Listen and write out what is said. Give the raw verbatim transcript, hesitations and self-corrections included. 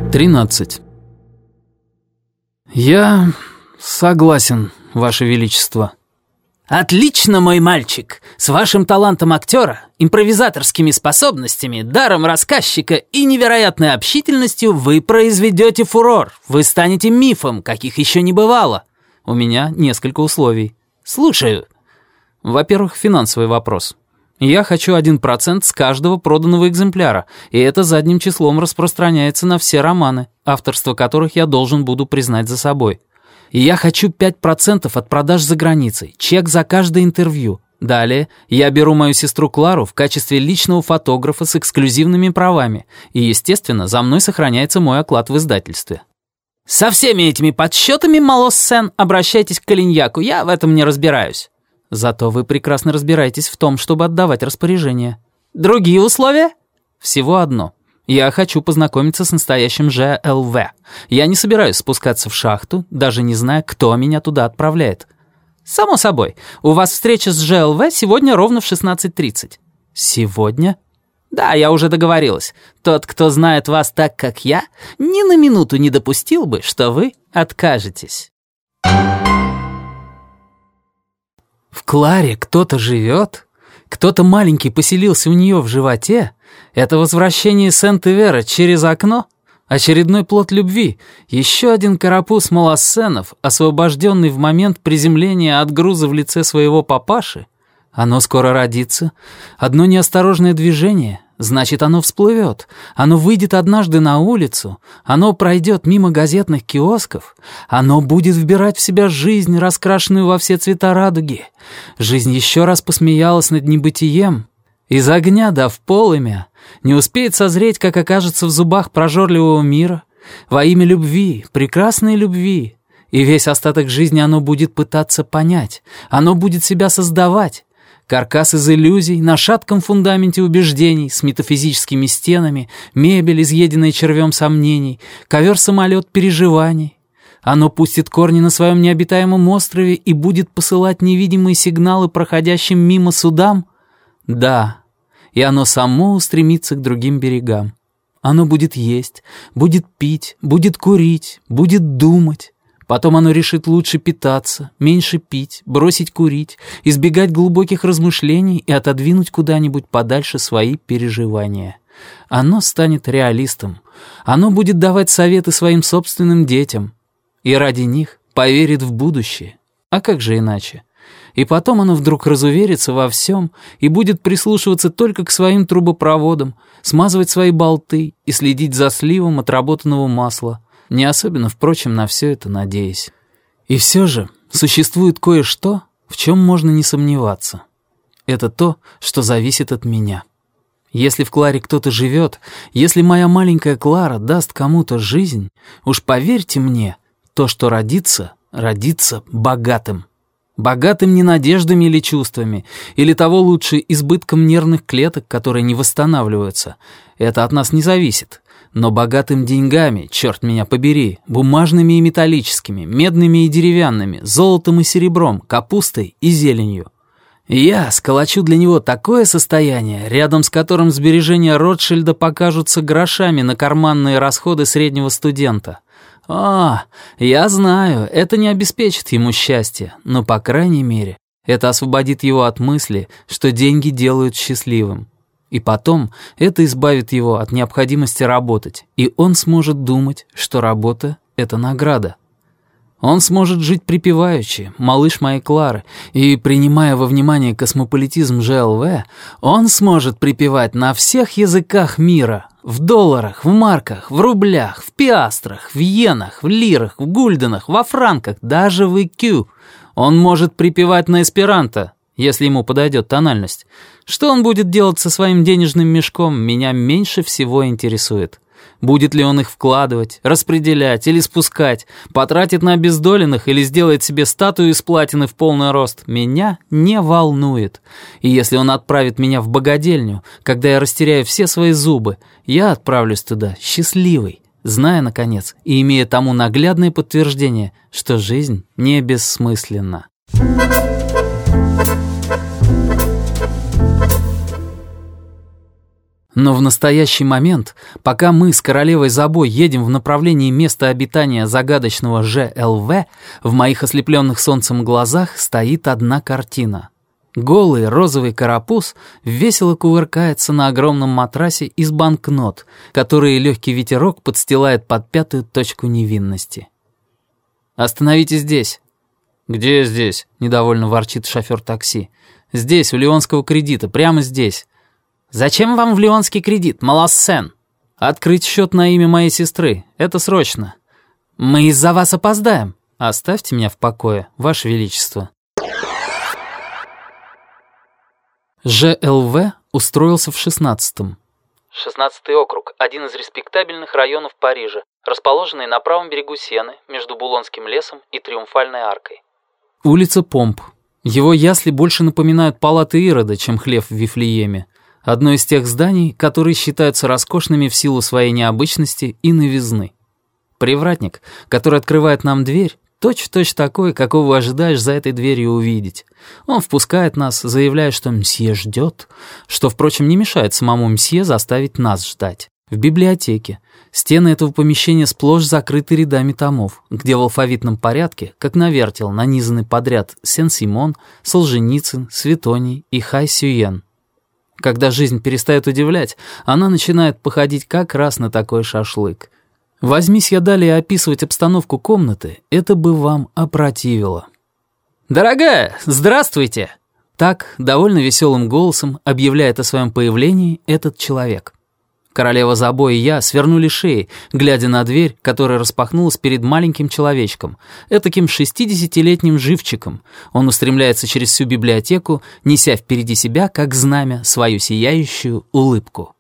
тринадцать. Я согласен, Ваше Величество. Отлично, мой мальчик. С вашим талантом актера, импровизаторскими способностями, даром рассказчика и невероятной общительностью вы произведете фурор. Вы станете мифом, каких еще не бывало. У меня несколько условий. Слушаю. Во-первых, финансовый вопрос. Я хочу один процент с каждого проданного экземпляра, и это задним числом распространяется на все романы, авторство которых я должен буду признать за собой. И я хочу пять процентов от продаж за границей, чек за каждое интервью. Далее я беру мою сестру Клару в качестве личного фотографа с эксклюзивными правами, и, естественно, за мной сохраняется мой оклад в издательстве. Со всеми этими подсчетами, Малоссен, обращайтесь к Калиньяку, я в этом не разбираюсь. Зато вы прекрасно разбираетесь в том, чтобы отдавать распоряжения. Другие условия? Всего одно. Я хочу познакомиться с настоящим Ж Л В. Я не собираюсь спускаться в шахту, даже не зная, кто меня туда отправляет. Само собой. У вас встреча с Ж Л В сегодня ровно в шестнадцать тридцать. Сегодня? Да, я уже договорилась. Тот, кто знает вас так, как я, ни на минуту не допустил бы, что вы откажетесь. В Кларе кто-то живет? Кто-то маленький поселился у нее в животе? Это возвращение Сент-Ивера через окно? Очередной плод любви? Еще один карапуз Малоссенов, освобожденный в момент приземления от груза в лице своего папаши? Оно скоро родится. Одно неосторожное движение, значит, оно всплывет. Оно выйдет однажды на улицу. Оно пройдет мимо газетных киосков. Оно будет вбирать в себя жизнь, раскрашенную во все цвета радуги. Жизнь еще раз посмеялась над небытием. Из огня да в полымя. Не успеет созреть, как окажется в зубах прожорливого мира. Во имя любви, прекрасной любви. И весь остаток жизни оно будет пытаться понять. Оно будет себя создавать. Каркас из иллюзий, на шатком фундаменте убеждений, с метафизическими стенами, мебель, изъеденная червем сомнений, ковер-самолет переживаний. Оно пустит корни на своем необитаемом острове и будет посылать невидимые сигналы проходящим мимо судам? Да, и оно само устремится к другим берегам. Оно будет есть, будет пить, будет курить, будет думать. Потом оно решит лучше питаться, меньше пить, бросить курить, избегать глубоких размышлений и отодвинуть куда-нибудь подальше свои переживания. Оно станет реалистом. Оно будет давать советы своим собственным детям. И ради них поверит в будущее. А как же иначе? И потом оно вдруг разуверится во всем и будет прислушиваться только к своим трубопроводам, смазывать свои болты и следить за сливом отработанного масла, не особенно, впрочем, на все это надеясь. И все же существует кое-что, в чем можно не сомневаться. Это то, что зависит от меня. Если в Кларе кто-то живет, если моя маленькая Клара даст кому-то жизнь, уж поверьте мне, то, что родится, родится богатым. Богатым не надеждами или чувствами, или того лучше избытком нервных клеток, которые не восстанавливаются. Это от нас не зависит. Но богатым деньгами, черт меня побери, бумажными и металлическими, медными и деревянными, золотом и серебром, капустой и зеленью. Я сколочу для него такое состояние, рядом с которым сбережения Ротшильда покажутся грошами на карманные расходы среднего студента. О, я знаю, это не обеспечит ему счастье, но, по крайней мере, это освободит его от мысли, что деньги делают счастливым. И потом это избавит его от необходимости работать, и он сможет думать, что работа — это награда. Он сможет жить припеваючи, малыш моей Клары, и, принимая во внимание космополитизм Ж Л В, он сможет припевать на всех языках мира, в долларах, в марках, в рублях, в пиастрах, в иенах, в лирах, в гульденах, во франках, даже в И Кью. Он может припевать на эсперанто, если ему подойдет тональность. Что он будет делать со своим денежным мешком, меня меньше всего интересует. Будет ли он их вкладывать, распределять или спускать, потратит на обездоленных или сделает себе статую из платины в полный рост, меня не волнует. И если он отправит меня в богадельню, когда я растеряю все свои зубы, я отправлюсь туда счастливый, зная, наконец, и имея тому наглядное подтверждение, что жизнь не бессмысленна. Но в настоящий момент, пока мы с королевой Забой едем в направлении места обитания загадочного Ж Л В, в моих ослепленных солнцем глазах стоит одна картина. Голый розовый карапуз весело кувыркается на огромном матрасе из банкнот, которые легкий ветерок подстилает под пятую точку невинности. «Остановитесь здесь». «Где здесь?» — недовольно ворчит шофер такси. «Здесь, у Леонского кредита, прямо здесь». «Зачем вам в Леонский кредит, Малассен?» «Открыть счет на имя моей сестры. Это срочно». «Мы из-за вас опоздаем». «Оставьте меня в покое, Ваше Величество». Ж Л В устроился в шестнадцатом. шестнадцатый округ, один из респектабельных районов Парижа, расположенный на правом берегу Сены, между Булонским лесом и Триумфальной аркой. Улица Помп. Его ясли больше напоминают палаты Ирода, чем хлев в Вифлееме. Одно из тех зданий, которые считаются роскошными в силу своей необычности и новизны. Привратник, который открывает нам дверь, точь-в-точь такой, какого ожидаешь за этой дверью увидеть. Он впускает нас, заявляя, что мсье ждет, что, впрочем, не мешает самому мсье заставить нас ждать. В библиотеке. Стены этого помещения сплошь закрыты рядами томов, где в алфавитном порядке, как на вертел, нанизаны подряд Сен-Симон, Солженицын, Светоний и Хай-Сюен. Когда жизнь перестает удивлять, она начинает походить как раз на такой шашлык. Возьмись я далее описывать обстановку комнаты, это бы вам опротивило. «Дорогая, здравствуйте!» Так, довольно веселым голосом объявляет о своем появлении этот человек. Королева Забо и я свернули шеи, глядя на дверь, которая распахнулась перед маленьким человечком, этаким шестидесятилетним живчиком. Он устремляется через всю библиотеку, неся впереди себя, как знамя, свою сияющую улыбку.